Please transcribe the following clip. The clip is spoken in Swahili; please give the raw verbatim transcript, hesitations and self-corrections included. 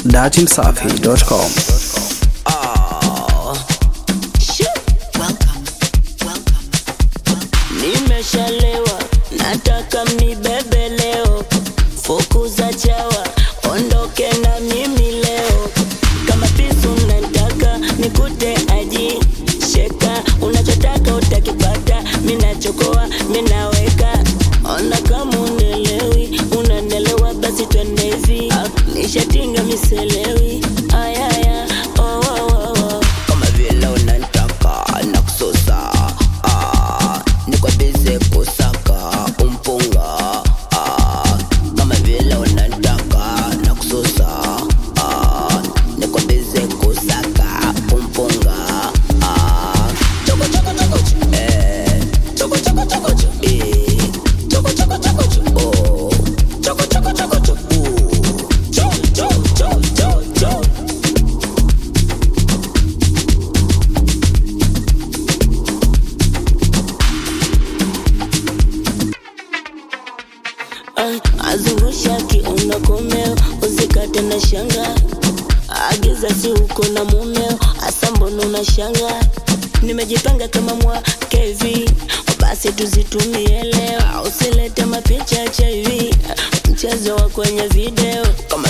datin safi dot com. Oh. Welcome. Welcome. Nimeshalewa, nataka mnibebe leo. Fukuza chawa, ondoke na mimi leo. Kama pisu nataka nikute aji sheka, unachotaka utakipata, mina chokoa, mina weka. Ona kama unelewi, unanelewa basi twende hivi. Nishatinga miselewi, ayaya, oh oh oh oh. Kama vile unanitaka na kusosa, ah, niko busy kusaka umpunga, ah, kama vile unanitaka na kusosa, ah, niko busy kusaka umpunga, ah. Choko choko choko choko, eh, choko choko choko choko, eh, choko choko choko choko, oh, choko choko choko choko, choko choko choko choko. Azungusha kiuno komeo, usikate na shanga. Agiza si uko na mumeo, asa mbona na shanga. Nimejipanga kama mwa K V, basi tuzitumie leo. Usilete mapicha cha hivi, mchezo wa kwenye video. Kama